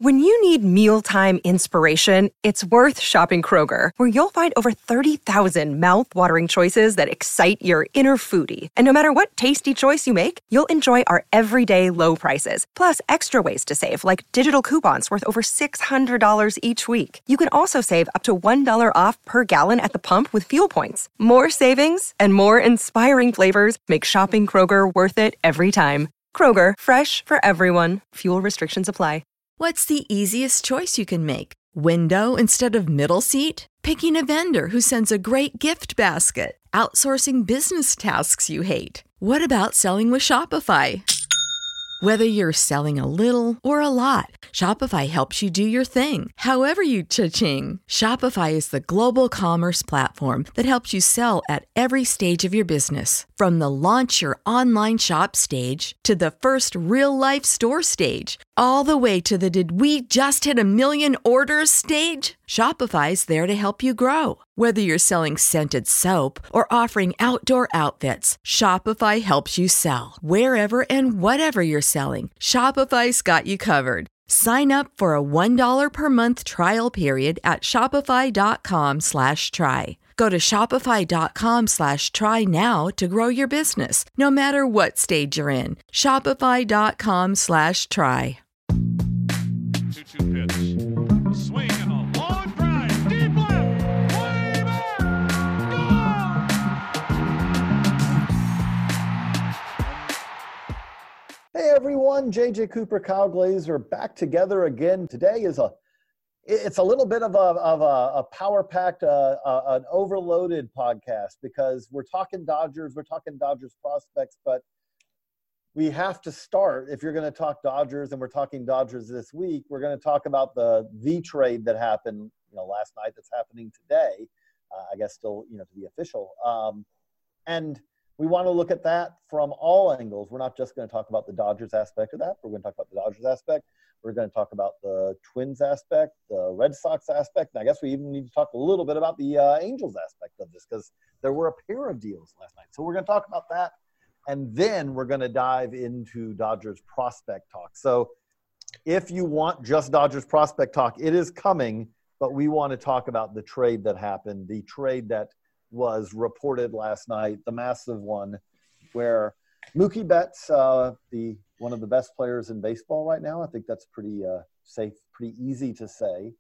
When you need mealtime inspiration, it's worth shopping Kroger, where you'll find over 30,000 mouth-watering choices that excite your inner foodie. And no matter what tasty choice you make, you'll enjoy our everyday low prices, plus extra ways to save, like digital coupons worth over $600 each week. You can also save up to $1 off per gallon at the pump with fuel points. More savings and more inspiring flavors make shopping Kroger worth it every time. Kroger, fresh for everyone. Fuel restrictions apply. What's the easiest choice you can make? Window instead of middle seat? Picking a vendor who sends a great gift basket? Outsourcing business tasks you hate? What about selling with Shopify? Whether you're selling a little or a lot, Shopify helps you do your thing, however you cha-ching. Shopify is the global commerce platform that helps you sell at every stage of your business. From the launch your online shop stage to the first real-life store stage, all the way to the did we just hit a million orders stage. Shopify's there to help you grow. Whether you're selling scented soap or offering outdoor outfits, Shopify helps you sell. Wherever and whatever you're selling, Shopify's got you covered. Sign up for a $1 per month trial period at shopify.com/try. Go to shopify.com/try now to grow your business, no matter what stage you're in. Shopify.com/try. 2-2 pitch. Swing and a long drive. Deep left. Way back. Gone. Hey everyone, JJ Cooper, Kyle Glazer back together again. Today is it's a little bit of a power-packed, an overloaded podcast because we're talking Dodgers prospects, but we have to start. If you're going to talk Dodgers, and we're talking Dodgers this week, we're going to talk about the trade that happened, last night. That's happening today. I guess still, to be official. And we want to look at that from all angles. We're not just going to talk about the Dodgers aspect of that. We're going to talk about the Dodgers aspect. We're going to talk about the Twins aspect, the Red Sox aspect. And I guess we even need to talk a little bit about the Angels aspect of this because there were a pair of deals last night. So we're going to talk about that. And then we're going to dive into Dodgers prospect talk. So if you want just Dodgers prospect talk, it is coming, but we want to talk about the trade that happened, the trade that was reported last night, the massive one where Mookie Betts, one of the best players in baseball right now, I think that's pretty safe, pretty easy to say,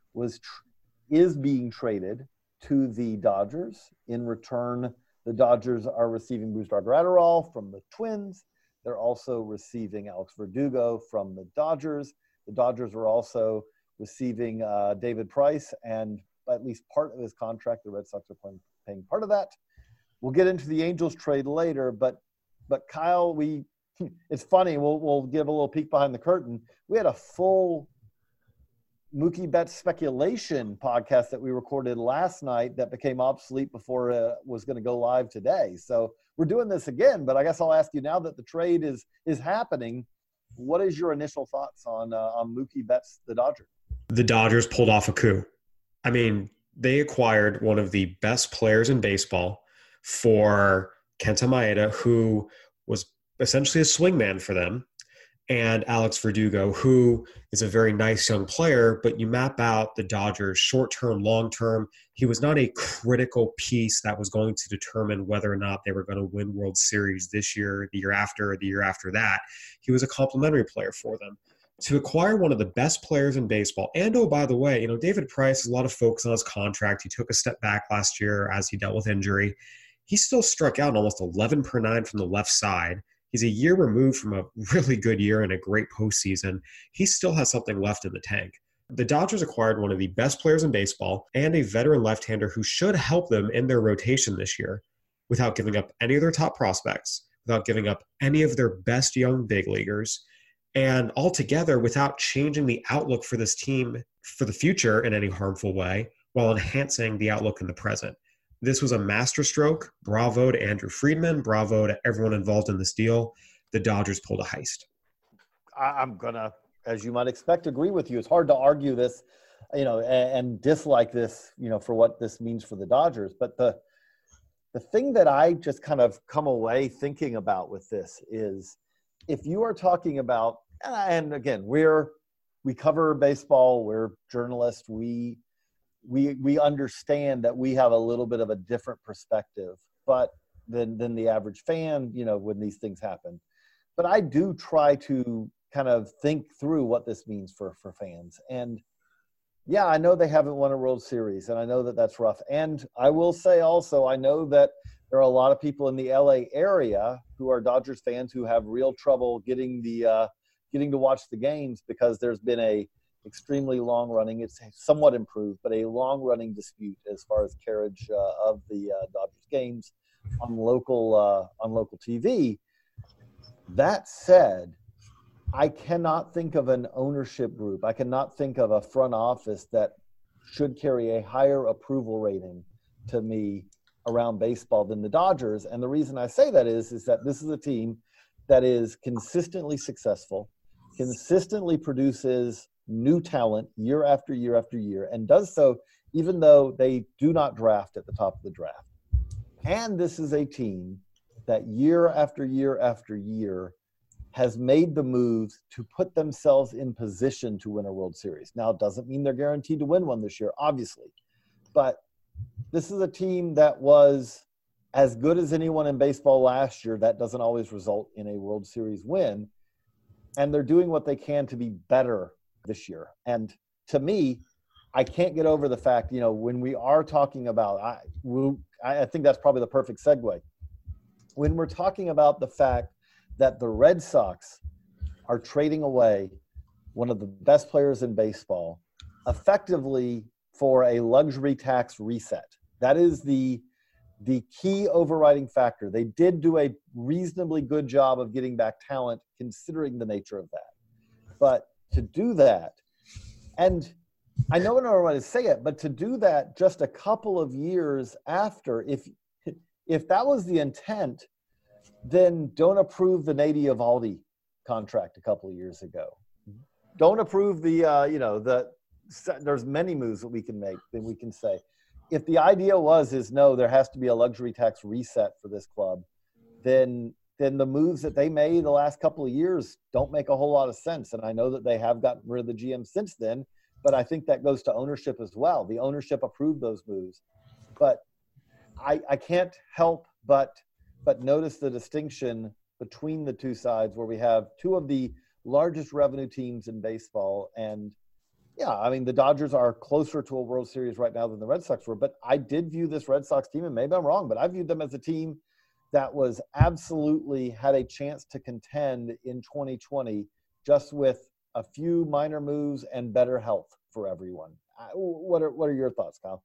is being traded to the Dodgers. In return, the Dodgers are receiving Brusdar Graterol from the Twins. They're also receiving Alex Verdugo from the Dodgers. The Dodgers are also receiving David Price, and at least part of his contract, the Red Sox are paying part of that. We'll get into the Angels trade later, but Kyle, it's funny. We'll give a little peek behind the curtain. We had a full Mookie Betts speculation podcast that we recorded last night that became obsolete before it was going to go live today. So we're doing this again, but I guess I'll ask you now that the trade is happening, what is your initial thoughts on Mookie Betts, the Dodgers? The Dodgers pulled off a coup. I mean, they acquired one of the best players in baseball for Kenta Maeda, who was essentially a swingman for them, and Alex Verdugo, who is a very nice young player, but you map out the Dodgers short-term, long-term. He was not a critical piece that was going to determine whether or not they were going to win World Series this year, the year after, or the year after that. He was a complementary player for them. To acquire one of the best players in baseball, and oh, by the way, David Price, a lot of focus on his contract. He took a step back last year as he dealt with injury. He still struck out almost 11 per 9 from the left side. He's a year removed from a really good year and a great postseason. He still has something left in the tank. The Dodgers acquired one of the best players in baseball and a veteran left-hander who should help them in their rotation this year without giving up any of their top prospects, without giving up any of their best young big leaguers, and altogether without changing the outlook for this team for the future in any harmful way while enhancing the outlook in the present. This was a masterstroke. Bravo to Andrew Friedman. Bravo to everyone involved in this deal. The Dodgers pulled a heist. I'm going to, as you might expect, agree with you. It's hard to argue this, and dislike this, for what this means for the Dodgers. But the thing that I just kind of come away thinking about with this is if you are talking about, and again, we're we cover baseball. We're journalists. We understand that we have a little bit of a different perspective, but than the average fan, when these things happen. But I do try to kind of think through what this means for fans. And yeah, I know they haven't won a World Series, and I know that that's rough. And I will say also, I know that there are a lot of people in the LA area who are Dodgers fans who have real trouble getting to watch the games because there's been a extremely long-running, it's somewhat improved, but a long-running dispute as far as carriage of the Dodgers games on local TV. That said, I cannot think of an ownership group. I cannot think of a front office that should carry a higher approval rating to me around baseball than the Dodgers. And the reason I say that is that this is a team that is consistently successful, consistently produces new talent year after year after year, and does so even though they do not draft at the top of the draft. And this is a team that year after year after year has made the moves to put themselves in position to win a World Series. Now, it doesn't mean they're guaranteed to win one this year, obviously. But this is a team that was as good as anyone in baseball last year. That doesn't always result in a World Series win. And they're doing what they can to be better this year. And to me, I can't get over the fact, when we are talking about, I think that's probably the perfect segue. When we're talking about the fact that the Red Sox are trading away one of the best players in baseball effectively for a luxury tax reset. That is the key overriding factor. They did do a reasonably good job of getting back talent considering the nature of that. But to do that, and I know I don't want to say it, but to do that just a couple of years after, if that was the intent, then don't approve the Nady Eovaldi contract a couple of years ago. Don't approve there's many moves that we can make, that we can say. If the idea no, there has to be a luxury tax reset for this club, then the moves that they made the last couple of years don't make a whole lot of sense. And I know that they have gotten rid of the GM since then, but I think that goes to ownership as well. The ownership approved those moves. But I can't help but notice the distinction between the two sides, where we have two of the largest revenue teams in baseball. And yeah, I mean, the Dodgers are closer to a World Series right now than the Red Sox were, but I did view this Red Sox team, and maybe I'm wrong, but I viewed them as a team that was absolutely had a chance to contend in 2020 just with a few minor moves and better health for everyone. What are your thoughts, Kyle?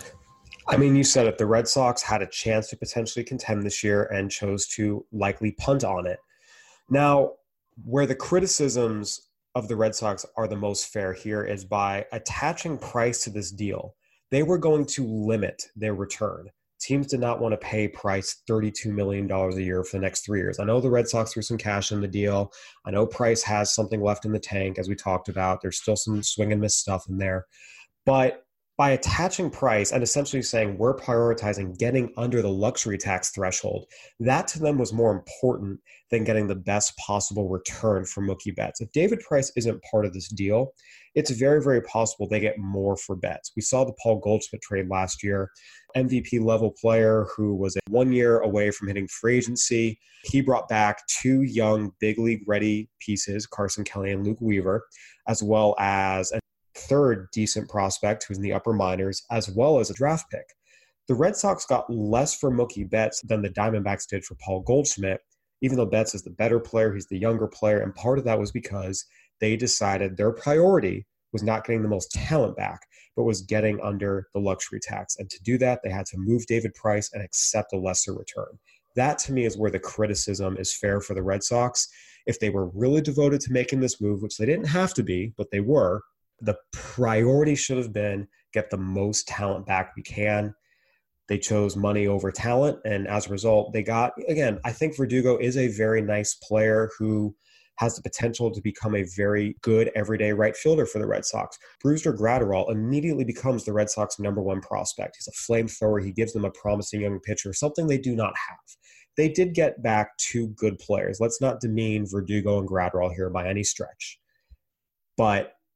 I mean, you said it. The Red Sox had a chance to potentially contend this year and chose to likely punt on it. Now, where the criticisms of the Red Sox are the most fair here is by attaching price to this deal. They were going to limit their return. Teams did not want to pay Price $32 million a year for the next 3 years. I know the Red Sox threw some cash in the deal. I know Price has something left in the tank, as we talked about. There's still some swing and miss stuff in there. But by attaching Price and essentially saying we're prioritizing getting under the luxury tax threshold, that to them was more important than getting the best possible return for Mookie Betts. If David Price isn't part of this deal, it's very, very possible they get more for Betts. We saw the Paul Goldschmidt trade last year, MVP level player who was 1 year away from hitting free agency. He brought back two young big league ready pieces, Carson Kelly and Luke Weaver, as well as a third decent prospect who's in the upper minors, as well as a draft pick. The Red Sox got less for Mookie Betts than the Diamondbacks did for Paul Goldschmidt, even though Betts is the better player, he's the younger player, and part of that was because they decided their priority was not getting the most talent back, but was getting under the luxury tax. And to do that, they had to move David Price and accept a lesser return. That, to me, is where the criticism is fair for the Red Sox. If they were really devoted to making this move, which they didn't have to be, but they were, the priority should have been get the most talent back we can. They chose money over talent, and as a result, they got, again, I think Verdugo is a very nice player who has the potential to become a very good everyday right fielder for the Red Sox. Brusdar Graterol immediately becomes the Red Sox number one prospect. He's a flamethrower. He gives them a promising young pitcher, something they do not have. They did get back two good players. Let's not demean Verdugo and Graterol here by any stretch. But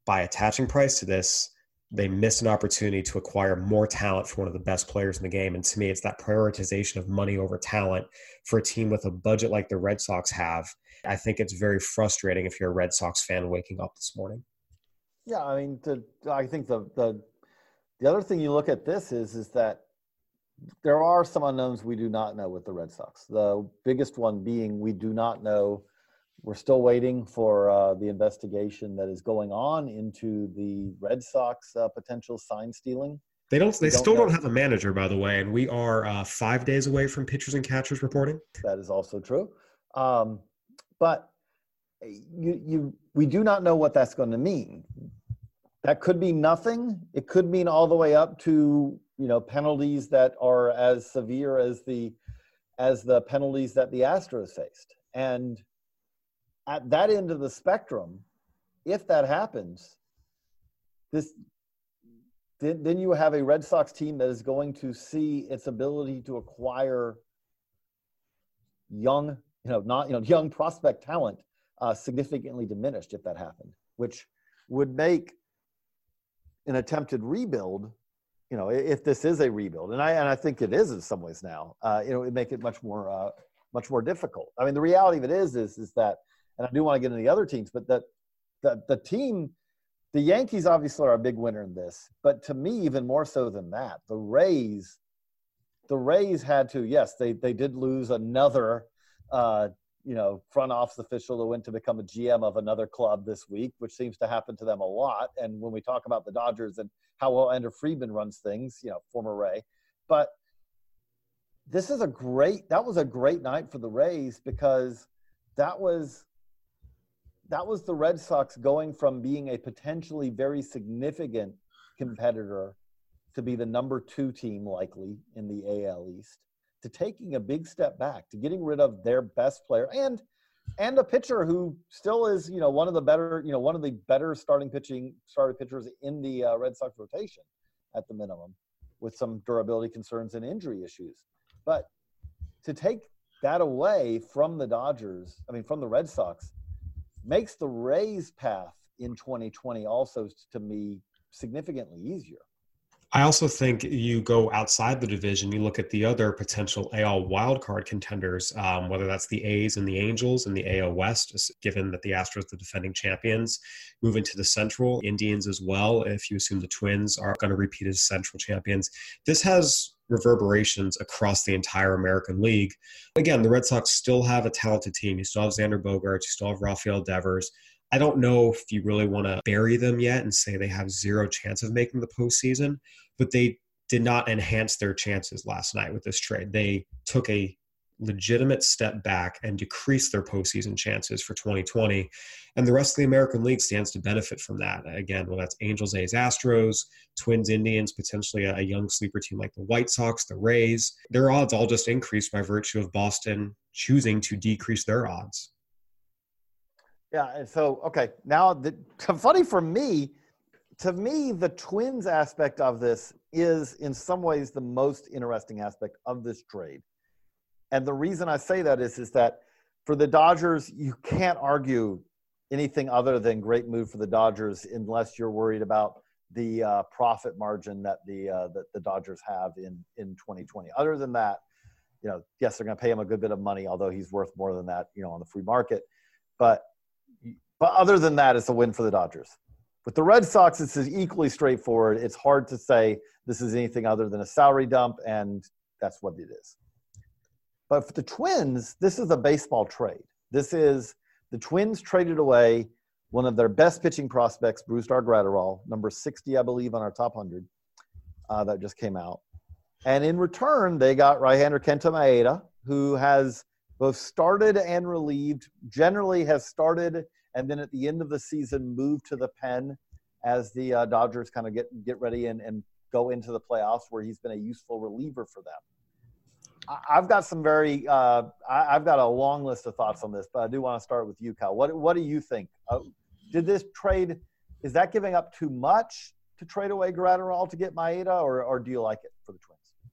by attaching Price to this, they missed an opportunity to acquire more talent for one of the best players in the game. And to me, it's that prioritization of money over talent for a team with a budget like the Red Sox have. I think it's very frustrating if you're a Red Sox fan waking up this morning. Yeah, I mean, I think the other thing you look at this is that there are some unknowns we do not know with the Red Sox. The biggest one being we do not know. We're still waiting for the investigation that is going on into the Red Sox potential sign stealing. They still don't have a manager, by the way, and we are 5 days away from pitchers and catchers reporting. That is also true. But we do not know what that's going to mean. That could be nothing. It could mean all the way up to, penalties that are as severe as the penalties that the Astros faced. And at that end of the spectrum, if that happens, then you have a Red Sox team that is going to see its ability to acquire young prospect talent significantly diminished if that happened, which would make an attempted rebuild, if this is a rebuild, and I think it is in some ways now, it would make it much more difficult. I mean, the reality of it is that, and I do want to get into the other teams, but that the team, the Yankees obviously are a big winner in this, but to me, even more so than that, the Rays had to, yes, they did lose another, front office official who went to become a GM of another club this week, which seems to happen to them a lot. And when we talk about the Dodgers and how well Ender Friedman runs things, former Ray, but that was a great night for the Rays because that was the Red Sox going from being a potentially very significant competitor to be the number 2 team likely in the AL East, to taking a big step back, to getting rid of their best player and a pitcher who still is, one of the better starting pitchers in the Red Sox rotation at the minimum, with some durability concerns and injury issues. But to take that away from the from the Red Sox, makes the Rays' path in 2020 also, to me, significantly easier. I also think you go outside the division, you look at the other potential AL wildcard contenders, whether that's the A's and the Angels in the AL West, given that the Astros, the defending champions, move into the Central, Indians as well, if you assume the Twins are going to repeat as Central champions. This has reverberations across the entire American League. Again, the Red Sox still have a talented team. You still have Xander Bogaerts, you still have Rafael Devers. I don't know if you really want to bury them yet and say they have zero chance of making the postseason, but they did not enhance their chances last night with this trade. They took a legitimate step back and decreased their postseason chances for 2020. And the rest of the American League stands to benefit from that. Again, well, that's Angels, A's, Astros, Twins, Indians, potentially a young sleeper team like the White Sox, the Rays. Their odds all just increased by virtue of Boston choosing to decrease their odds. Yeah, and so, okay, now, funny for me, to me, the Twins aspect of this is in some ways the most interesting aspect of this trade. And the reason I say that is that for the Dodgers, you can't argue anything other than great move for the Dodgers unless you're worried about the profit margin that the Dodgers have in 2020. Other than that, yes, they're going to pay him a good bit of money, although he's worth more than that, on the free market. But other than that, it's a win for the Dodgers. With the Red Sox, it's equally straightforward. It's hard to say this is anything other than a salary dump, and that's what it is. But for the Twins, this is a baseball trade. This is the Twins traded away one of their best pitching prospects, Brusdar Graterol, number 60, I believe, on our top 100 that just came out. And in return, they got right-hander Kenta Maeda, who has both started and relieved, generally has started and then at the end of the season moved to the pen as the Dodgers kind of get ready and go into the playoffs, where he's been a useful reliever for them. I've got I've got a long list of thoughts on this, but I do want to start with you, Kyle. What do you think? Did this trade, is that giving up too much to trade away Graterol to get Maeda, or do you like it for the Twins?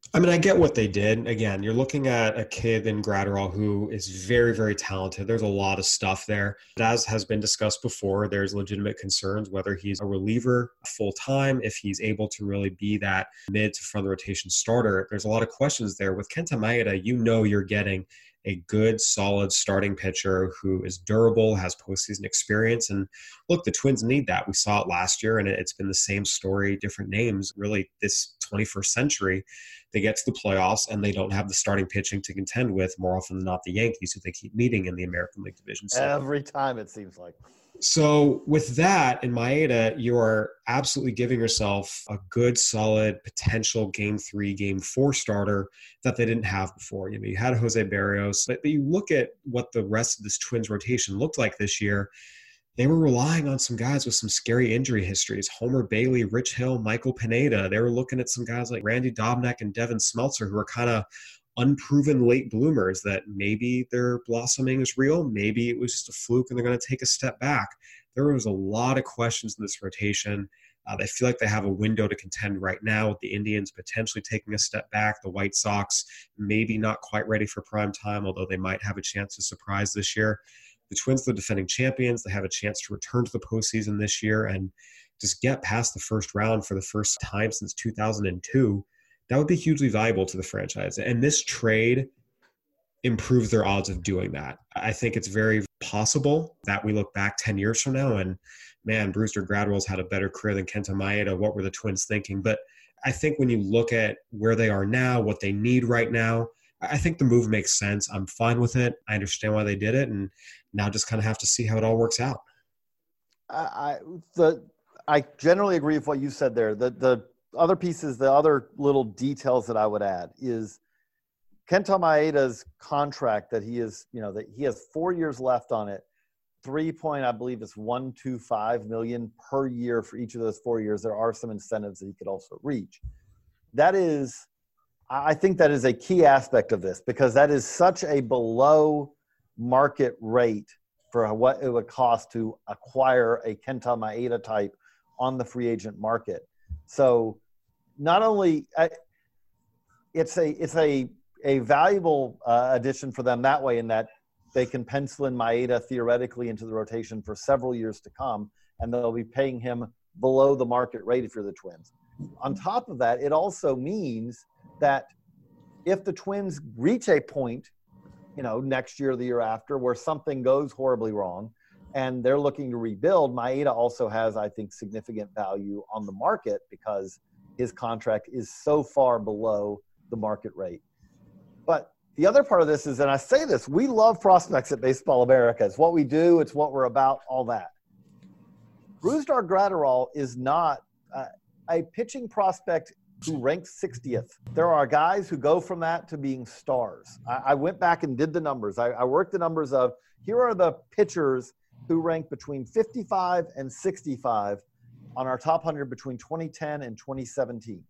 I mean, I get what they did. Again, you're looking at a kid in Gratterall who is very, very talented. There's a lot of stuff there. But as has been discussed before, there's legitimate concerns whether he's a reliever full time, if he's able to really be that mid to front rotation starter. There's a lot of questions there. With Kenta Maeda, you know you're getting a good, solid starting pitcher who is durable, has postseason experience. And look, the Twins need that. We saw it last year, and it's been the same story, different names, really this 21st century. They get to the playoffs, and they don't have the starting pitching to contend with, more often than not the Yankees, who they keep meeting in the American League Division. Every time, it seems like. So with that in Maeda, you are absolutely giving yourself a good, solid potential Game 3, Game 4 starter that they didn't have before. You know, you had Jose Barrios, but you look at what the rest of this Twins rotation looked like this year. They were relying on some guys with some scary injury histories. Homer Bailey, Rich Hill, Michael Pineda. They were looking at some guys like Randy Dobnak and Devin Smeltzer, who are kind of unproven late bloomers that maybe their blossoming is real. Maybe it was just a fluke and they're going to take a step back. There was a lot of questions in this rotation. They feel like they have a window to contend right now, with the Indians potentially taking a step back. The White Sox maybe not quite ready for prime time, although they might have a chance to surprise this year. The Twins are the defending champions. They have a chance to return to the postseason this year and just get past the first round for the first time since 2002. That would be hugely valuable to the franchise. And this trade improves their odds of doing that. I think it's very possible that we look back 10 years from now and, man, Brusdar Graterol's had a better career than Kenta Maeda. What were the Twins thinking? But I think when you look at where they are now, what they need right now, I think the move makes sense. I'm fine with it. I understand why they did it. And now just kind of have to see how it all works out. I generally agree with what you said there. The other pieces, the other little details that I would add is Kenta Maeda's contract that he is, that he has 4 years left on it. I believe it's $125 million per year for each of those 4 years. There are some incentives that he could also reach. I think that is a key aspect of this, because that is such a below market rate for what it would cost to acquire a Kenta Maeda type on the free agent market. So not only it's a valuable addition for them that way, in that they can pencil in Maeda theoretically into the rotation for several years to come, and they'll be paying him below the market rate if you're the Twins. On top of that, it also means that if the Twins reach a point, next year or the year after, where something goes horribly wrong and they're looking to rebuild, Maeda also has, I think, significant value on the market because his contract is so far below the market rate. But the other part of this is, and I say this, we love prospects at Baseball America. It's what we do. It's what we're about, all that. Brusdar Graterol is not a pitching prospect who ranks 60th. There are guys who go from that to being stars. I went back and did the numbers. I worked the numbers of, here are the pitchers who rank between 55 and 65 on our top 100 between 2010 and 2017.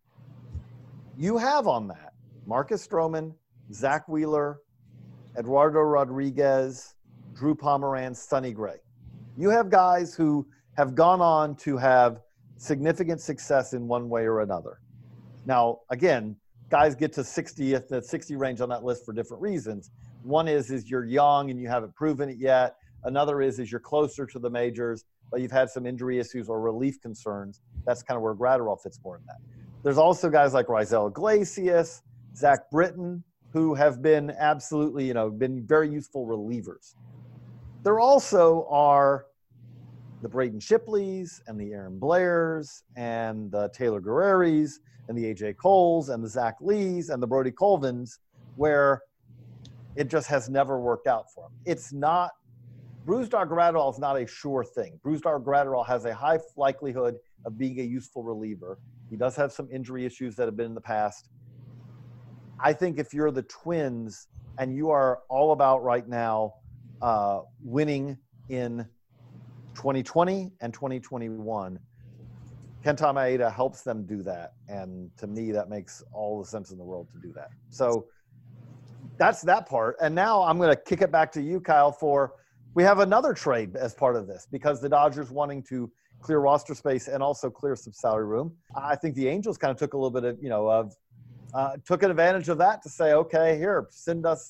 You have on that Marcus Stroman, Zach Wheeler, Eduardo Rodriguez, Drew Pomeranz, Sonny Gray. You have guys who have gone on to have significant success in one way or another. Now, again, guys get to the 60 range on that list for different reasons. One is you're young and you haven't proven it yet. Another is you're closer to the majors, but you've had some injury issues or relief concerns. That's kind of where Graterol fits more in that. There's also guys like Raisel Iglesias, Zach Britton, who have been absolutely, been very useful relievers. There also are the Braden Shipleys and the Aaron Blairs and the Taylor Guerreris and the A.J. Coles and the Zach Lees and the Brody Colvins, where it just has never worked out for them. It's not – Brusdar Graterol is not a sure thing. Brusdar Graterol has a high likelihood of being a useful reliever. He does have some injury issues that have been in the past. I think if you're the Twins and you are all about right now winning in 2020 and 2021, Kenta Maeda helps them do that. And to me, that makes all the sense in the world to do that. So that's that part. And now I'm going to kick it back to you, Kyle, we have another trade as part of this, because the Dodgers wanting to clear roster space and also clear some salary room. I think the Angels kind of took a little bit of took advantage of that to say, okay, here, send us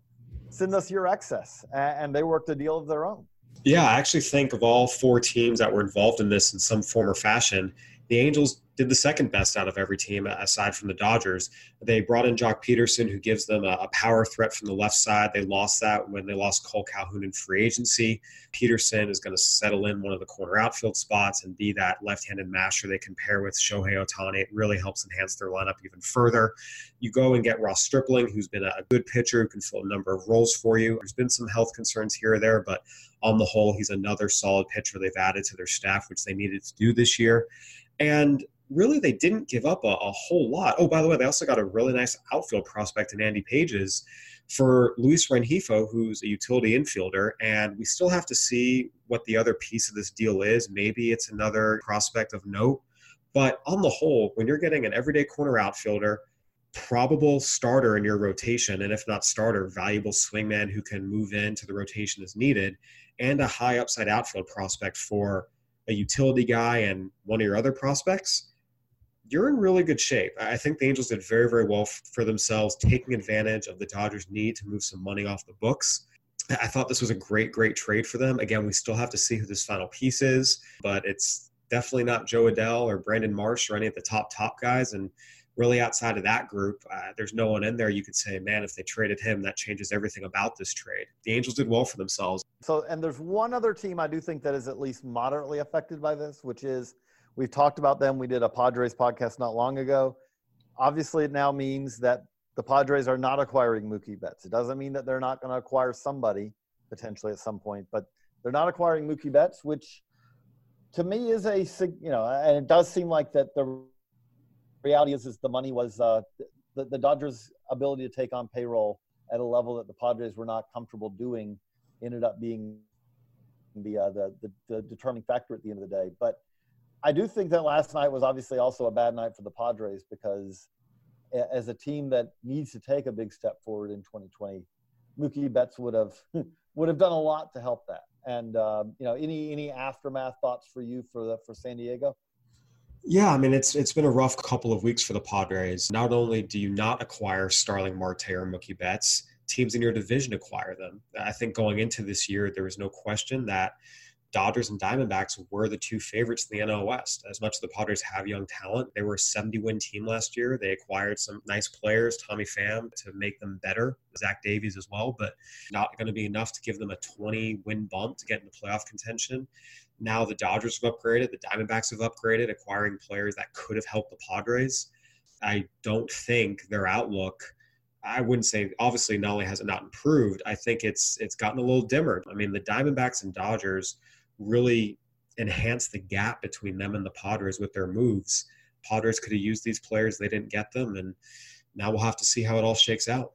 your excess, and they worked a deal of their own. Yeah, I actually think of all four teams that were involved in this in some form or fashion, the Angels did the second best out of every team aside from the Dodgers. They brought in Jock Peterson, who gives them a power threat from the left side. They lost that when they lost Cole Calhoun in free agency. Peterson is going to settle in one of the corner outfield spots and be that left-handed masher they can pair with Shohei Ohtani. It really helps enhance their lineup even further. You go and get Ross Stripling, who's been a good pitcher who can fill a number of roles for you. There's been some health concerns here or there, but on the whole, he's another solid pitcher they've added to their staff, which they needed to do this year. And really, they didn't give up a whole lot. Oh, by the way, they also got a really nice outfield prospect in Andy Pages for Luis Rengifo, who's a utility infielder. And we still have to see what the other piece of this deal is. Maybe it's another prospect of note. But on the whole, when you're getting an everyday corner outfielder, probable starter in your rotation, and if not starter, valuable swingman who can move into the rotation as needed, and a high upside outfield prospect for a utility guy and one of your other prospects, you're in really good shape. I think the Angels did very, very well for themselves, taking advantage of the Dodgers' need to move some money off the books. I thought this was a great, great trade for them. Again, we still have to see who this final piece is, but it's definitely not Joe Adell or Brandon Marsh or any of the top guys. And really outside of that group, there's no one in there you could say, man, if they traded him, that changes everything about this trade. The Angels did well for themselves. So, and there's one other team I do think that is at least moderately affected by this, which is, we've talked about them. We did a Padres podcast not long ago. Obviously, it now means that the Padres are not acquiring Mookie Betts. It doesn't mean that they're not going to acquire somebody potentially at some point, but they're not acquiring Mookie Betts, which to me is and it does seem like that the reality is the money was the Dodgers' ability to take on payroll at a level that the Padres were not comfortable doing ended up being the determining factor at the end of the day. But I do think that last night was obviously also a bad night for the Padres, because as a team that needs to take a big step forward in 2020, Mookie Betts would have done a lot to help that. And any aftermath thoughts for you for San Diego? Yeah, I mean, it's been a rough couple of weeks for the Padres. Not only do you not acquire Starling Marte or Mookie Betts, teams in your division acquire them. I think going into this year, there was no question that Dodgers and Diamondbacks were the two favorites in the NL West. As much as the Padres have young talent, they were a 70-win team last year. They acquired some nice players, Tommy Pham, to make them better, Zach Davies as well, but not going to be enough to give them a 20-win bump to get into playoff contention. Now the Dodgers have upgraded, the Diamondbacks have upgraded, acquiring players that could have helped the Padres. I don't think their outlook, I wouldn't say, obviously not only has it not improved, I think it's gotten a little dimmer. I mean, the Diamondbacks and Dodgers really enhanced the gap between them and the Padres with their moves. Padres could have used these players, they didn't get them, and now we'll have to see how it all shakes out.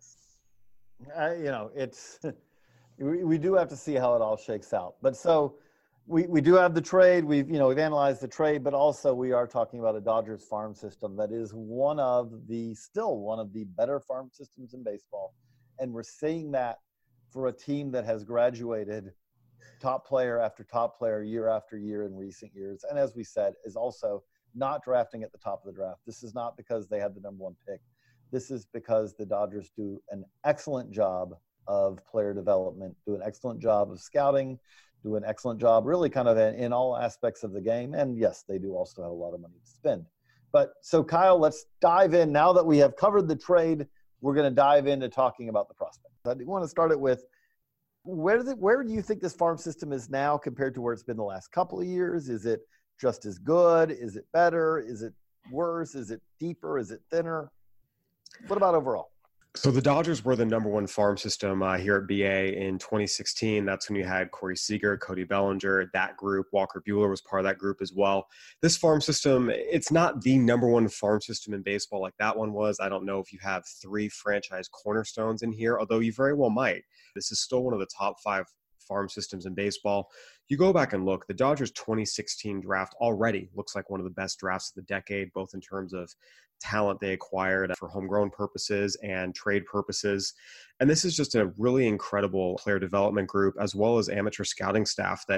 We do have to see how it all shakes out. But so we do have the trade. We've analyzed the trade, but also we are talking about a Dodgers farm system that is still one of the better farm systems in baseball. And we're seeing that for a team that has graduated top player after top player year after year in recent years. And as we said, is also not drafting at the top of the draft. This is not because they had the number one pick. This is because the Dodgers do an excellent job of player development, do an excellent job of scouting, do an excellent job really kind of in all aspects of the game. And yes, they do also have a lot of money to spend. But so Kyle, let's dive in. Now that we have covered the trade, we're going to dive into talking about the prospect. I want to start it with, where do you think this farm system is now compared to where it's been the last couple of years? Is it just as good? Is it better? Is it worse? Is it deeper? Is it thinner? What about overall? So the Dodgers were the number one farm system here at BA in 2016. That's when you had Corey Seager, Cody Bellinger, that group. Walker Buehler was part of that group as well. This farm system, it's not the number one farm system in baseball like that one was. I don't know if you have 3 franchise cornerstones in here, although you very well might. This is still one of the top 5 farm systems in baseball. You go back and look, the Dodgers 2016 draft already looks like one of the best drafts of the decade, both in terms of talent they acquired for homegrown purposes and trade purposes. And this is just a really incredible player development group, as well as amateur scouting staff that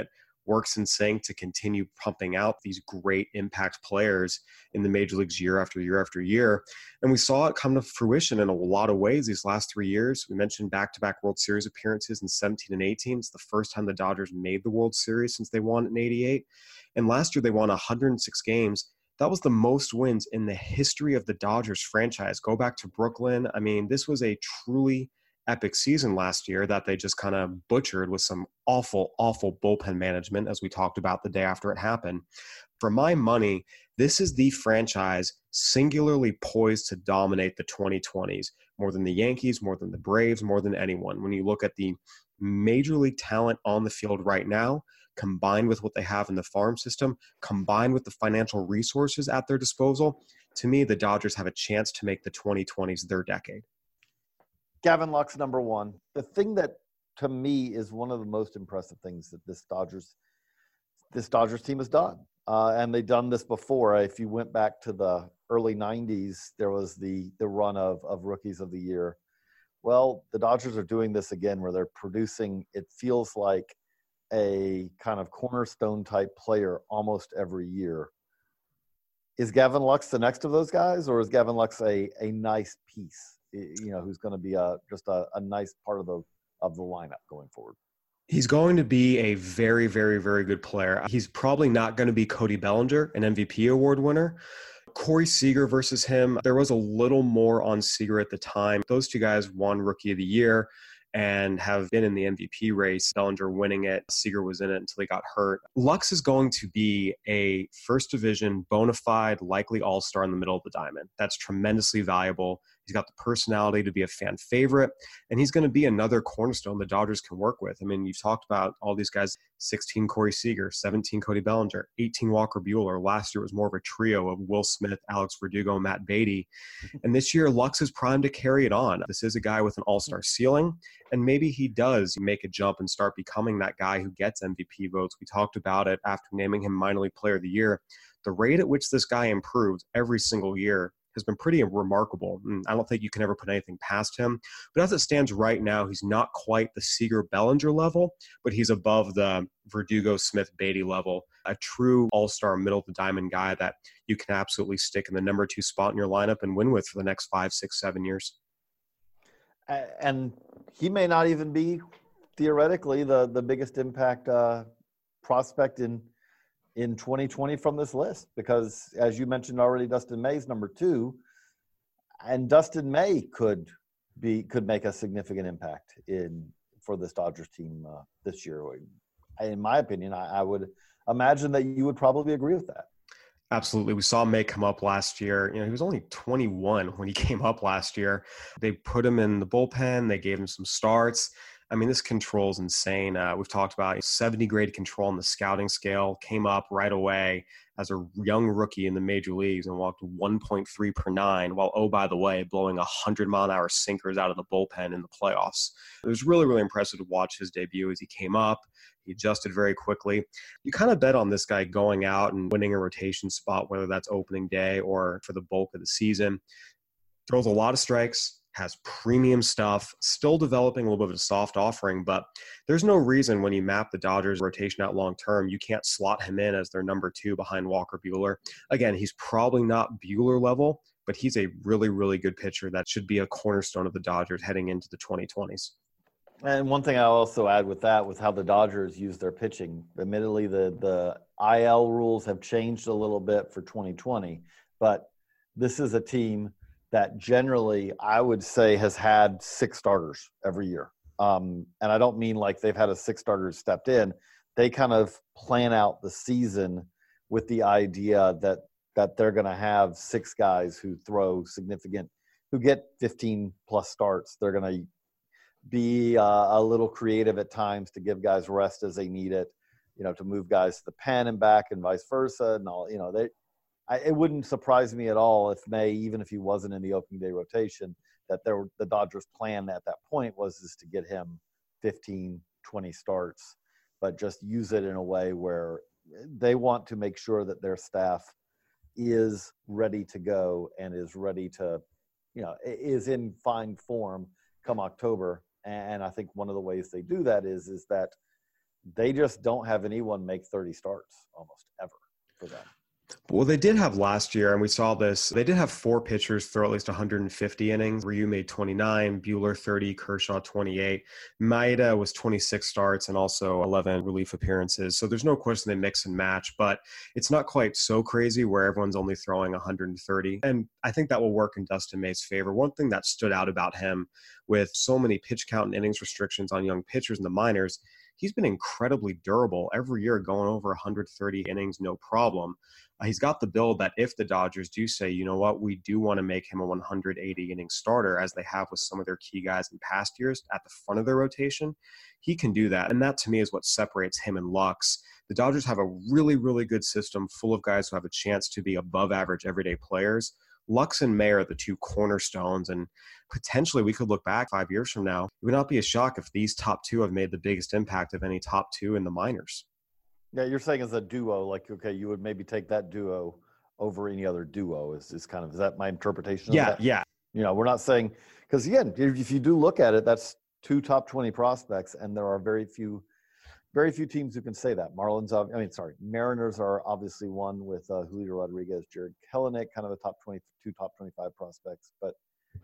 works in sync to continue pumping out these great impact players in the major leagues year after year after year. And we saw it come to fruition in a lot of ways these last 3 years. We mentioned back-to-back World Series appearances in 17 and 18. It's the first time the Dodgers made the World Series since they won in 88. And last year they won 106 games. That was the most wins in the history of the Dodgers franchise. Go back to Brooklyn. I mean, this was a truly epic season last year that they just kind of butchered with some awful, awful bullpen management, as we talked about the day after it happened. For my money, this is the franchise singularly poised to dominate the 2020s more than the Yankees, more than the Braves, more than anyone. When you look at the major league talent on the field right now, combined with what they have in the farm system, combined with the financial resources at their disposal, to me, the Dodgers have a chance to make the 2020s their decade. Gavin Lux, number one. The thing that, to me, is one of the most impressive things that this Dodgers team has done. And they've done this before. If you went back to the early 90s, there was the run of Rookies of the Year. Well, the Dodgers are doing this again where they're producing, it feels like, a kind of cornerstone type player almost every year. Is Gavin Lux the next of those guys, or is Gavin Lux a nice piece, who's going to be just a nice part of the lineup going forward? He's going to be a very, very, very good player. He's probably not going to be Cody Bellinger, an MVP award winner. Corey Seager versus him, there was a little more on Seager at the time. Those two guys won Rookie of the Year and have been in the MVP race. Bellinger winning it. Seager was in it until he got hurt. Lux is going to be a first division, bona fide, likely all-star in the middle of the diamond. That's tremendously valuable. He's got the personality to be a fan favorite, and he's going to be another cornerstone the Dodgers can work with. I mean, you've talked about all these guys, 16 Corey Seager, 17 Cody Bellinger, 18 Walker Buehler. Last year it was more of a trio of Will Smith, Alex Verdugo, Matt Beatty. And this year, Lux is primed to carry it on. This is a guy with an all-star ceiling, and maybe he does make a jump and start becoming that guy who gets MVP votes. We talked about it after naming him Minor League Player of the Year. The rate at which this guy improves every single year has been pretty remarkable. And I don't think you can ever put anything past him. But as it stands right now, he's not quite the Seager-Bellinger level, but he's above the Verdugo-Smith-Beatty level, a true all-star middle-of-the-diamond guy that you can absolutely stick in the number 2 spot in your lineup and win with for the next 5, 6, 7 years. And he may not even be, theoretically, the biggest impact prospect in 2020 from this list, because as you mentioned already, Dustin May's number 2, and Dustin May could make a significant impact for this Dodgers team this year. In my opinion, I would imagine that you would probably agree with that. Absolutely. We saw May come up last year. He was only 21 when he came up last year. They put him in the bullpen. They gave him some starts. I mean, this control is insane. We've talked about 70 grade control on the scouting scale, came up right away as a young rookie in the major leagues and walked 1.3 per 9 while, oh, by the way, blowing 100-mile-an-hour sinkers out of the bullpen in the playoffs. It was really, really impressive to watch his debut as he came up. He adjusted very quickly. You kind of bet on this guy going out and winning a rotation spot, whether that's opening day or for the bulk of the season. Throws a lot of strikes, has premium stuff, still developing a little bit of a soft offering, but there's no reason when you map the Dodgers rotation out long-term, you can't slot him in as their number 2 behind Walker Buehler. Again, he's probably not Buehler level, but he's a really, really good pitcher that should be a cornerstone of the Dodgers heading into the 2020s. And one thing I'll also add with that, with how the Dodgers use their pitching, admittedly, the IL rules have changed a little bit for 2020, but this is a team that generally, I would say, has had 6 starters every year. And I don't mean like they've had a 6 starters stepped in. They kind of plan out the season with the idea that they're going to have 6 guys who who get 15-plus starts. They're going to be a little creative at times to give guys rest as they need it, to move guys to the pen and back and vice versa. And all, it wouldn't surprise me at all if May, even if he wasn't in the opening day rotation, that the Dodgers' plan at that point was to get him 15, 20 starts, but just use it in a way where they want to make sure that their staff is ready to go and is ready to, is in fine form come October. And I think one of the ways they do that is that they just don't have anyone make 30 starts almost ever for them. Well, they did have last year, and we saw this. They did have 4 pitchers throw at least 150 innings. Ryu made 29, Buehler 30, Kershaw 28. Maeda was 26 starts and also 11 relief appearances. So there's no question they mix and match, but it's not quite so crazy where everyone's only throwing 130. And I think that will work in Dustin May's favor. One thing that stood out about him with so many pitch count and innings restrictions on young pitchers in the minors, he's been incredibly durable every year, going over 130 innings, no problem. He's got the build that if the Dodgers do say, you know what, we do want to make him a 180-inning starter, as they have with some of their key guys in past years at the front of their rotation, he can do that. And that, to me, is what separates him and Lux. The Dodgers have a really, really good system full of guys who have a chance to be above-average everyday players. Lux and May are the 2 cornerstones, and potentially we could look back 5 years from now. It would not be a shock if these top 2 have made the biggest impact of any top 2 in the minors. Yeah, you're saying as a duo, like, okay, you would maybe take that duo over any other duo is that my interpretation of that? Yeah. You know, we're not saying, because again, if you do look at it, that's 2 top 20 prospects, and there are very few teams who can say that. Mariners are obviously one with Julio Rodriguez, Jared Kelenic, kind of a top 22, top 25 prospects. But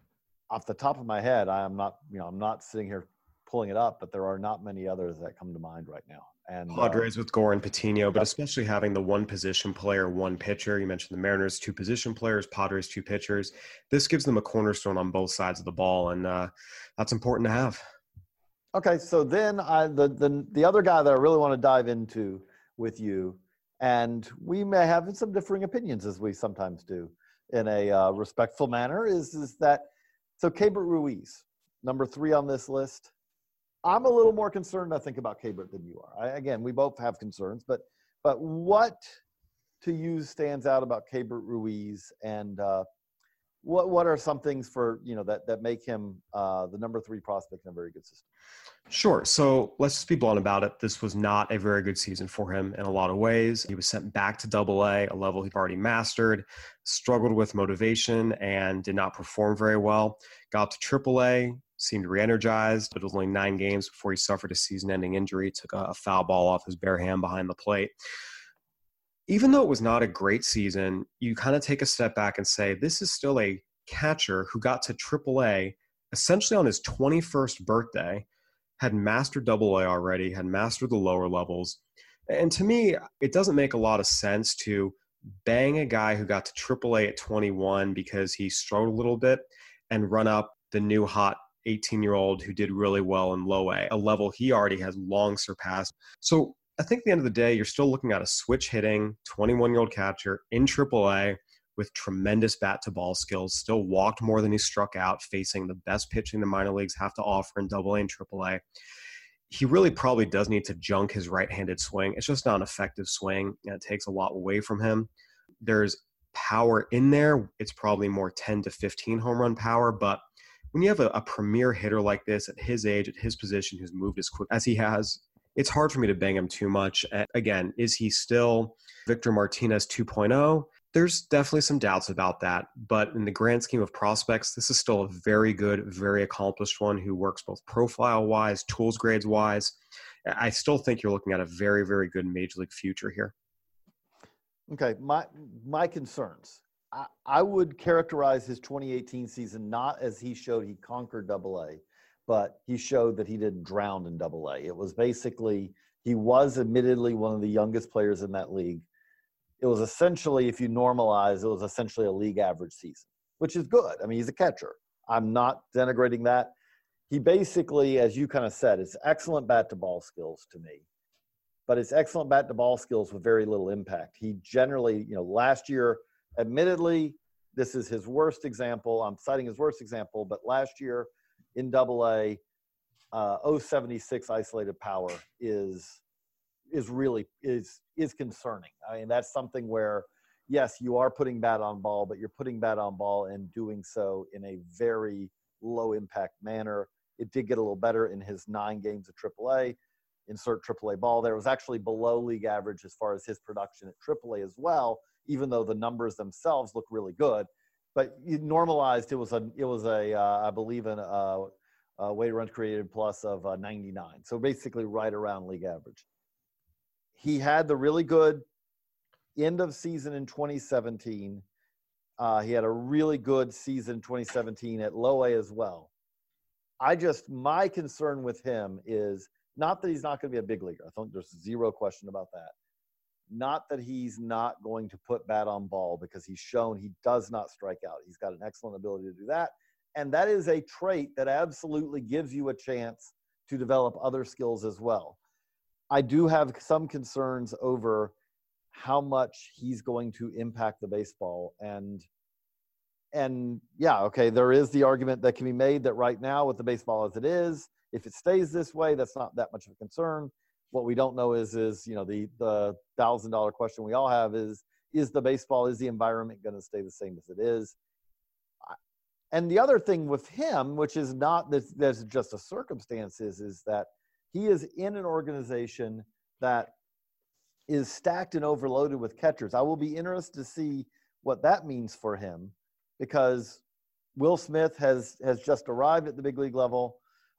off the top of my head, I'm not sitting here pulling it up, but there are not many others that come to mind right now. And Padres with Gore and Patino, but especially having the 1 position player, 1 pitcher. You mentioned the Mariners, 2 position players, Padres, 2 pitchers. This gives them a cornerstone on both sides of the ball, and that's important to have. Okay, so then the other guy that I really want to dive into with you, and we may have some differing opinions as we sometimes do in a respectful manner, is that so Keibert Ruiz, number 3 on this list. I'm a little more concerned, I think, about Keibert than you are. Again, we both have concerns, but what to you stands out about Keibert Ruiz, and what are some things for that make him the number 3 prospect in a very good system? Sure. So let's just be blunt about it. This was not a very good season for him in a lot of ways. He was sent back to AA, a level he'd already mastered, struggled with motivation, and did not perform very well. Got to AAA, seemed re-energized, but it was only 9 games before he suffered a season-ending injury, took a foul ball off his bare hand behind the plate. Even though it was not a great season, you kind of take a step back and say, this is still a catcher who got to AAA essentially on his 21st birthday, had mastered AA already, had mastered the lower levels. And to me, it doesn't make a lot of sense to bang a guy who got to AAA at 21 because he struggled a little bit and run up the new hot 18-year-old who did really well in low A, a level he already has long surpassed. So I think at the end of the day, you're still looking at a switch hitting 21-year-old catcher in AAA with tremendous bat-to-ball skills, still walked more than he struck out, facing the best pitching the minor leagues have to offer in AA and AAA. He really probably does need to junk his right-handed swing. It's just not an effective swing, and it takes a lot away from him. There's power in there. It's probably more 10 to 15 home run power, but when you have a premier hitter like this at his age, at his position, who's moved as quick as he has, it's hard for me to bang him too much. Again, is he still Victor Martinez 2.0? There's definitely some doubts about that, but in the grand scheme of prospects, this is still a very good, very accomplished one who works both profile-wise, tools grades-wise. I still think you're looking at a very, very good major league future here. Okay, my concerns. I would characterize his 2018 season not as he showed he conquered AA, but he showed that he didn't drown in AA. It was basically, he was admittedly one of the youngest players in that league. It was essentially, if you normalize, it was essentially a league average season, which is good. I mean, he's a catcher. I'm not denigrating that. He basically, as you kind of said, it's excellent bat-to-ball skills to me, but it's excellent bat-to-ball skills with very little impact. He generally, last year, admittedly, this is his worst example. I'm citing his worst example, but last year in AA, 0.76 isolated power is concerning. I mean, that's something where, yes, you are putting bat on ball, but you're putting bat on ball and doing so in a very low impact manner. It did get a little better in his 9 games of AAA. Insert AAA ball there. It was actually below league average as far as his production at AAA as well, even though the numbers themselves look really good. But you normalized, it was a I believe a weighted runs created plus of 99. So basically right around league average. He had the really good end of season in 2017. He had a really good season in 2017 at low A as well. My concern with him is not that he's not going to be a big leaguer. I think there's zero question about that. Not that he's not going to put bat on ball, because he's shown he does not strike out. He's got an excellent ability to do that. And that is a trait that absolutely gives you a chance to develop other skills as well. I do have some concerns over how much he's going to impact the baseball. And yeah, okay, there is the argument that can be made that right now with the baseball as it is, if it stays this way, that's not that much of a concern. What we don't know is the $1,000 question we all have is the environment going to stay the same as it is? And the other thing with him, which is not that's just a circumstance, is that he is in an organization that is stacked and overloaded with catchers. I will be interested to see what that means for him, because Will Smith has just arrived at the big league level,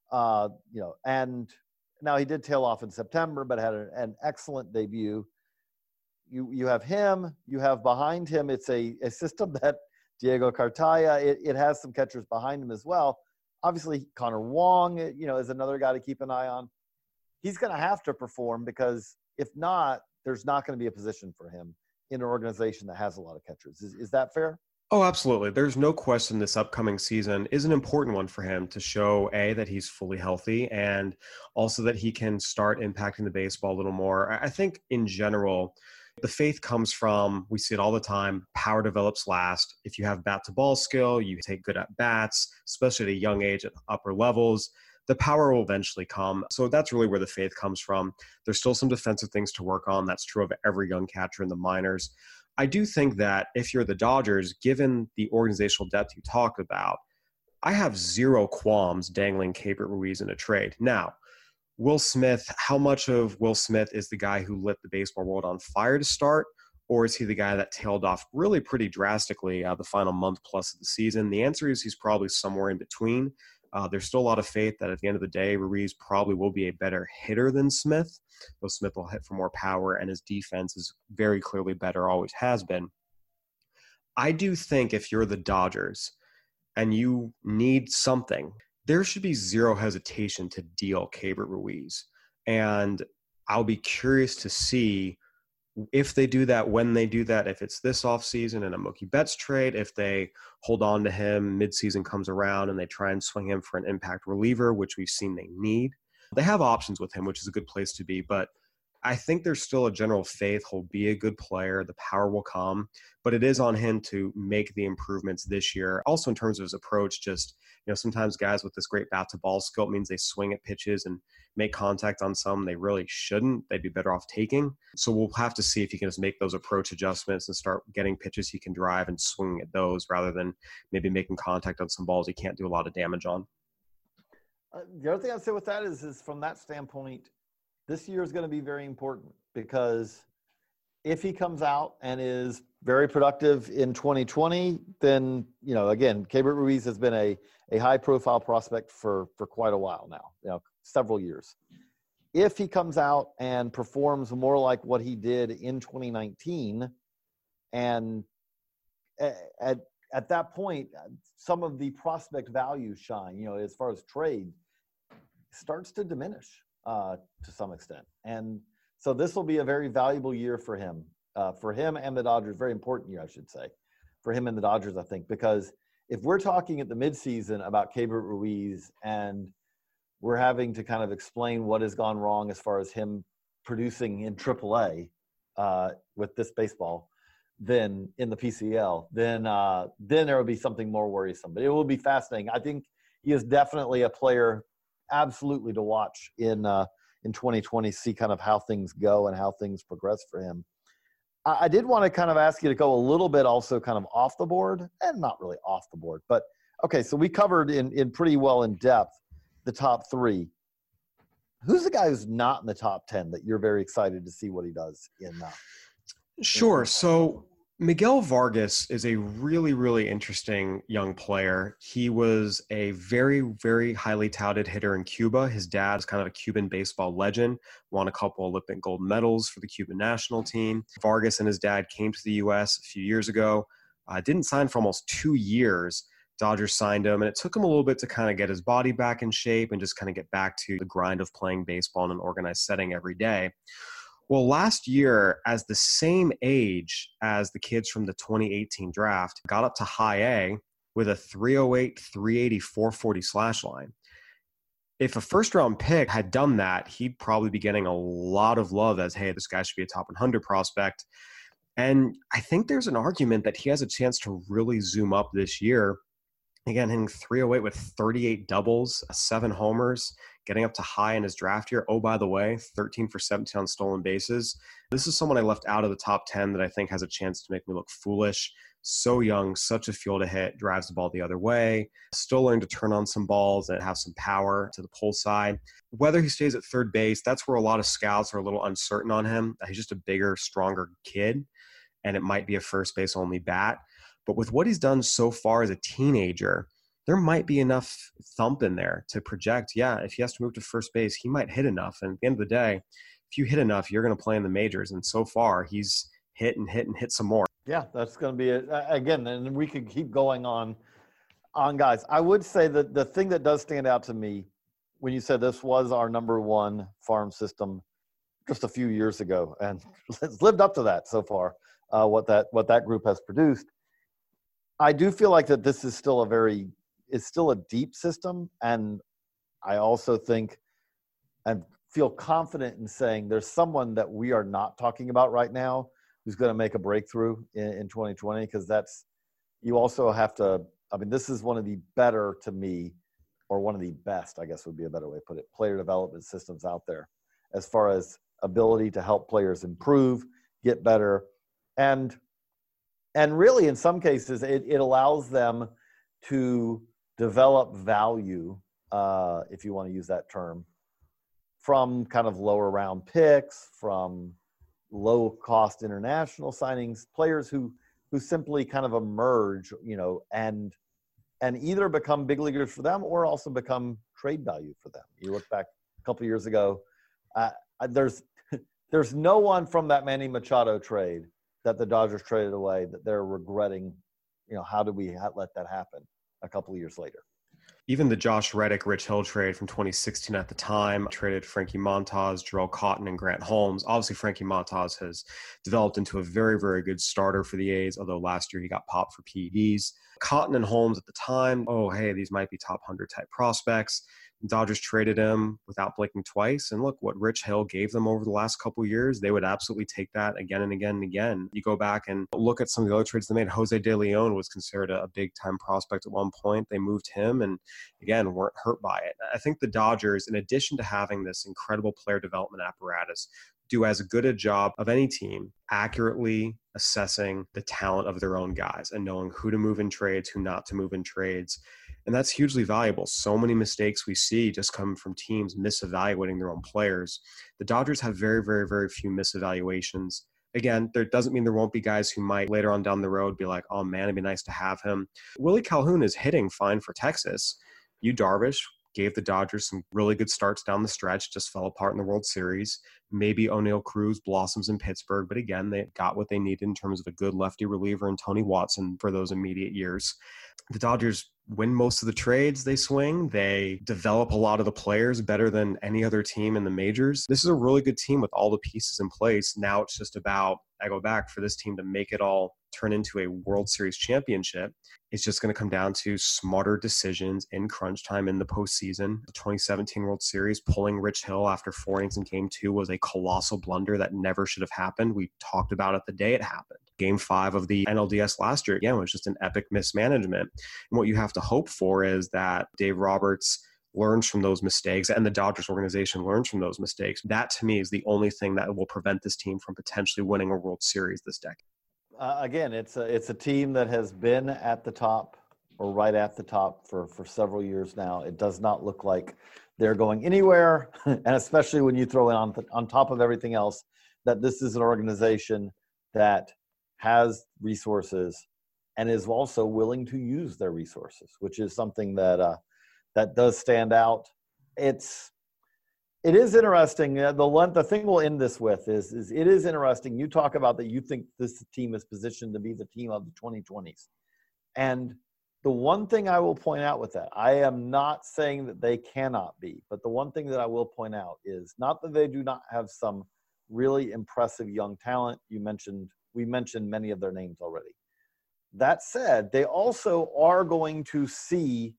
and now he did tail off in September, but had an excellent debut. You have him. You have behind him. It's a system that Diego Cartaya. It has some catchers behind him as well. Obviously, Connor Wong, is another guy to keep an eye on. He's going to have to perform, because if not, there's not going to be a position for him in an organization that has a lot of catchers. Is that fair? Oh, absolutely. There's no question this upcoming season is an important one for him to show, A, that he's fully healthy, and also that he can start impacting the baseball a little more. I think in general, the faith comes from, we see it all the time, power develops last. If you have bat-to-ball skill, you take good at bats, especially at a young age at upper levels, the power will eventually come. So that's really where the faith comes from. There's still some defensive things to work on. That's true of every young catcher in the minors. I do think that if you're the Dodgers, given the organizational depth you talked about, I have zero qualms dangling Keibert Ruiz in a trade. Now, Will Smith, how much of Will Smith is the guy who lit the baseball world on fire to start, or is he the guy that tailed off really pretty drastically the final month plus of the season? The answer is he's probably somewhere in between. There's still a lot of faith that at the end of the day, Ruiz probably will be a better hitter than Smith, though Smith will hit for more power, and his defense is very clearly better, always has been. I do think if you're the Dodgers and you need something, there should be zero hesitation to deal Keibert Ruiz. And I'll be curious to see if they do that, when they do that, if it's this offseason in a Mookie Betts trade, if they hold on to him, midseason comes around and they try and swing him for an impact reliever, which we've seen they need. They have options with him, which is a good place to be. But I think there's still a general faith he'll be a good player. The power will come. But it is on him to make the improvements this year. Also in terms of his approach, just, sometimes guys with this great bat-to-ball skill, it means they swing at pitches and make contact on some they really shouldn't. They'd be better off taking. So we'll have to see if he can just make those approach adjustments and start getting pitches he can drive and swinging at those, rather than maybe making contact on some balls he can't do a lot of damage on. The other thing I'd say with that is from that standpoint, this year is going to be very important, because if he comes out and is very productive in 2020, then, again, Keibert Ruiz has been a high-profile prospect for quite a while now, several years. If he comes out and performs more like what he did in 2019, and at that point, some of the prospect value shine, as far as trade, starts to diminish to some extent. And so this will be a very valuable year for him and the Dodgers, very important year, I should say, for him and the Dodgers, I think, because if we're talking at the midseason about Keibert Ruiz and we're having to kind of explain what has gone wrong as far as him producing in AAA with this baseball, then in the PCL, then there will be something more worrisome. But it will be fascinating. I think he is definitely a player absolutely to watch in 2020, see kind of how things go and how things progress for him. I did want to kind of ask you to go a little bit also kind of off the board, and not really off the board, but okay, so we covered in pretty well in depth the top three. Who's the guy who's not in the top 10 that you're very excited to see what he does in? Sure. So Miguel Vargas is a really, really interesting young player. He was a very, very highly touted hitter in Cuba. His dad is kind of a Cuban baseball legend, won a couple Olympic gold medals for the Cuban national team. Vargas and his dad came to the U.S. a few years ago, didn't sign for almost 2 years. Dodgers signed him, and it took him a little bit to kind of get his body back in shape and just kind of get back to the grind of playing baseball in an organized setting every day. Well, last year, as the same age as the kids from the 2018 draft, got up to high A with a 308, 380, 440 slash line. If a first-round pick had done that, he'd probably be getting a lot of love as, hey, this guy should be a top 100 prospect. And I think there's an argument that he has a chance to really zoom up this year. Again, hitting 308 with 38 doubles, 7 homers, getting up to high in his draft year. Oh, by the way, 13 for 17 on stolen bases. This is someone I left out of the top 10 that I think has a chance to make me look foolish. So young, such a fuel to hit, drives the ball the other way, still learning to turn on some balls and have some power to the pull side. Whether he stays at third base, that's where a lot of scouts are a little uncertain on him. He's just a bigger, stronger kid, and it might be a first base only bat. But with what he's done so far as a teenager, there might be enough thump in there to project, yeah, if he has to move to first base, he might hit enough. And at the end of the day, if you hit enough, you're going to play in the majors. And so far, he's hit and hit and hit some more. Yeah, that's going to be it. Again, and we could keep going on guys. I would say that the thing that does stand out to me when you said this was our number one farm system just a few years ago, and it's lived up to that so far, what that group has produced. I do feel like that this is still it's still a deep system. And I also think and feel confident in saying there's someone that we are not talking about right now who's going to make a breakthrough in 2020. Because you also have to, this is one of the better to me, or one of the best, I guess would be a better way to put it, player development systems out there as far as ability to help players improve, get better. And really, in some cases, it allows them to develop value, if you want to use that term, from kind of lower round picks, from low-cost international signings, players who simply kind of emerge, and either become big leaguers for them or also become trade value for them. You look back a couple of years ago, there's no one from that Manny Machado trade that the Dodgers traded away that they're regretting, how did we let that happen a couple of years later? Even the Josh Reddick, Rich Hill trade from 2016 at the time traded Frankie Montas, Jarrell Cotton, and Grant Holmes. Obviously, Frankie Montas has developed into a very, very good starter for the A's, although last year he got popped for PEDs. Cotton and Holmes at the time, these might be top 100 type prospects. Dodgers traded him without blinking twice. And look what Rich Hill gave them over the last couple of years. They would absolutely take that again and again and again. You go back and look at some of the other trades they made. Jose De Leon was considered a big-time prospect at one point. They moved him and, again, weren't hurt by it. I think the Dodgers, in addition to having this incredible player development apparatus, do as good a job of any team accurately assessing the talent of their own guys and knowing who to move in trades, who not to move in trades. And that's hugely valuable. So many mistakes we see just come from teams misevaluating their own players. The Dodgers have very, very, very few misevaluations. Again, there doesn't mean there won't be guys who might later on down the road be like, oh man, it'd be nice to have him. Willie Calhoun is hitting fine for Texas. Yu Darvish gave the Dodgers some really good starts down the stretch, just fell apart in the World Series. Maybe O'Neill Cruz blossoms in Pittsburgh, but again, they got what they needed in terms of a good lefty reliever and Tony Watson for those immediate years. The Dodgers win most of the trades they swing. They develop a lot of the players better than any other team in the majors. This is a really good team with all the pieces in place. Now it's just about, I go back, for this team to make it all turn into a World Series championship. It's just going to come down to smarter decisions in crunch time in the postseason. The 2017 World Series, pulling Rich Hill after 4 innings in Game 2 was a colossal blunder that never should have happened. We talked about it the day it happened. Game 5 of the NLDS last year, again, was just an epic mismanagement. And what you have to hope for is that Dave Roberts learns from those mistakes and the Dodgers organization learns from those mistakes. That, to me, is the only thing that will prevent this team from potentially winning a World Series this decade. Again, it's a team that has been at the top or right at the top for several years now. It does not look like they're going anywhere, and especially when you throw in on top of everything else that this is an organization that has resources, and is also willing to use their resources, which is something that that does stand out. It is interesting. The thing we'll end this with is it is interesting. You talk about that you think this team is positioned to be the team of the 2020s. And the one thing I will point out with that, I am not saying that they cannot be, but the one thing that I will point out is not that they do not have some really impressive young talent. We mentioned many of their names already. That said, they also are going to see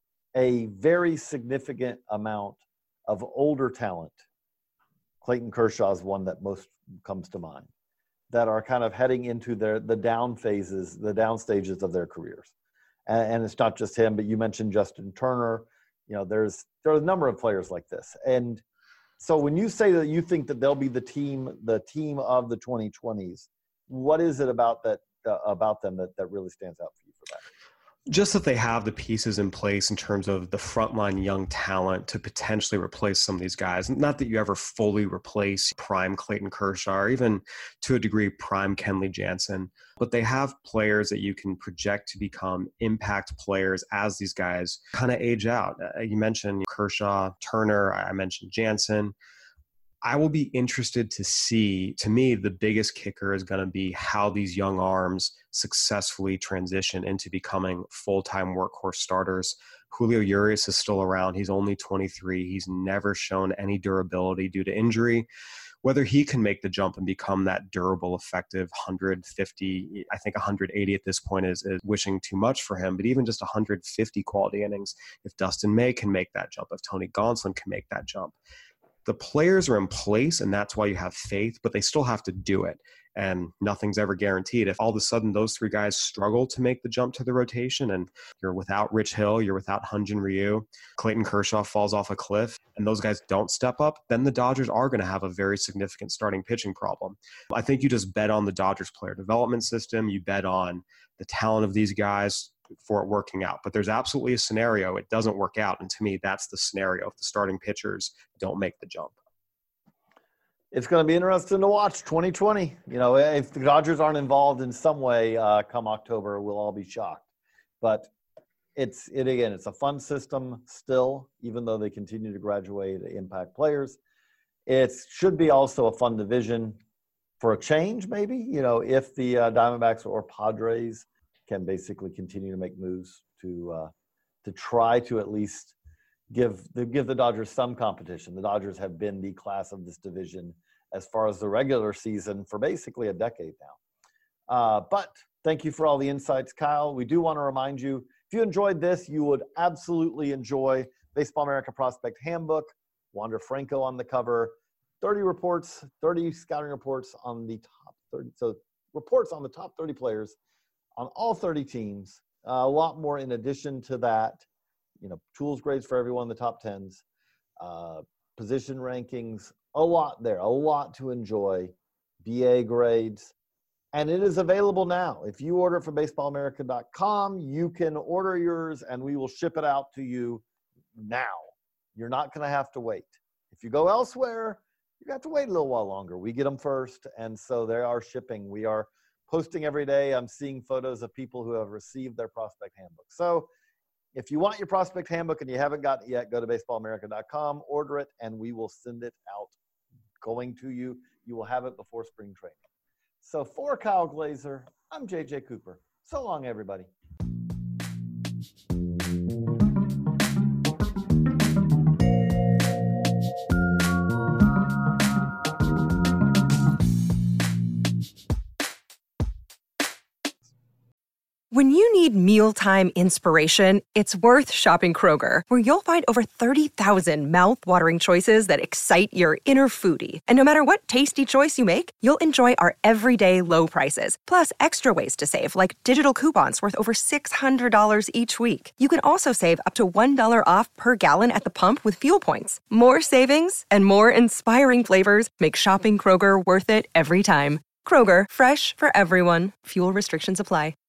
a very significant amount of older talent. Clayton Kershaw is one that most comes to mind, that are kind of heading into the down stages of their careers. And it's not just him, but you mentioned Justin Turner. There's a number of players like this. And so when you say that you think that they'll be the team of the 2020s, what is it about them that really stands out for you for that? Just that they have the pieces in place in terms of the frontline young talent to potentially replace some of these guys. Not that you ever fully replace prime Clayton Kershaw or even to a degree prime Kenley Jansen, but they have players that you can project to become impact players as these guys kind of age out. You mentioned Kershaw, Turner, I mentioned Jansen. I will be interested to see, to me, the biggest kicker is going to be how these young arms successfully transition into becoming full-time workhorse starters. Julio Urias is still around. He's only 23. He's never shown any durability due to injury. Whether he can make the jump and become that durable, effective 150, I think 180 at this point is wishing too much for him, but even just 150 quality innings, if Dustin May can make that jump, if Tony Gonsolin can make that jump. The players are in place, and that's why you have faith, but they still have to do it. And nothing's ever guaranteed. If all of a sudden those three guys struggle to make the jump to the rotation and you're without Rich Hill, you're without Hyun-Jin Ryu, Clayton Kershaw falls off a cliff, and those guys don't step up, then the Dodgers are going to have a very significant starting pitching problem. I think you just bet on the Dodgers player development system. You bet on the talent of these guys for it working out. But there's absolutely a scenario it doesn't work out. And to me, that's the scenario if the starting pitchers don't make the jump. It's going to be interesting to watch 2020. If the Dodgers aren't involved in some way come October, we'll all be shocked. But it's a fun system still, even though they continue to graduate impact players. It should be also a fun division for a change, maybe. If the Diamondbacks or Padres can basically continue to make moves to try to at least give the Dodgers some competition. The Dodgers have been the class of this division as far as the regular season for basically a decade now. But thank you for all the insights, Kyle. We do want to remind you, if you enjoyed this, you would absolutely enjoy Baseball America Prospect Handbook, Wander Franco on the cover, 30 scouting reports on the top 30. So reports on the top 30 players on all 30 teams, a lot more in addition to that, tools grades for everyone, the top 10s, position rankings, a lot there, a lot to enjoy, BA grades, and it is available now. If you order from baseballamerica.com, you can order yours and we will ship it out to you now. You're not going to have to wait. If you go elsewhere, you have to wait a little while longer. We get them first, and so they are shipping. We are posting every day. I'm seeing photos of people who have received their prospect handbook. So if you want your prospect handbook and you haven't got it yet, go to baseballamerica.com, order it, and we will send it out going to you. You will have it before spring training. So for Kyle Glaser, I'm JJ Cooper. So long, everybody. When you need mealtime inspiration, it's worth shopping Kroger, where you'll find over 30,000 mouth-watering choices that excite your inner foodie. And no matter what tasty choice you make, you'll enjoy our everyday low prices, plus extra ways to save, like digital coupons worth over $600 each week. You can also save up to $1 off per gallon at the pump with fuel points. More savings and more inspiring flavors make shopping Kroger worth it every time. Kroger, fresh for everyone. Fuel restrictions apply.